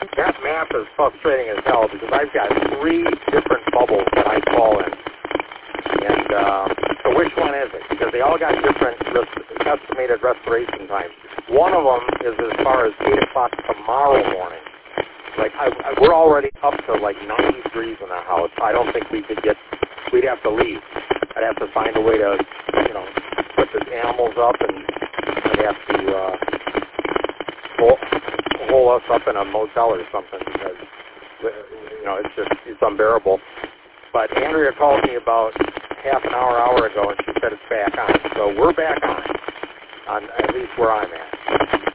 That map is frustrating as hell because I've got 3 different bubbles that I call in. And so which one is it? Because they all got different estimated restoration times. One of them is as far as 8 o'clock tomorrow morning. Like, we're already up to like 90 degrees in the house. I don't think we'd have to leave. I'd have to find a way to, put the animals up, and I'd have to hole us up in a motel or something because, it's unbearable. But Andrea called me about half an hour ago, and she said it's back on. So we're back on at least where I'm at.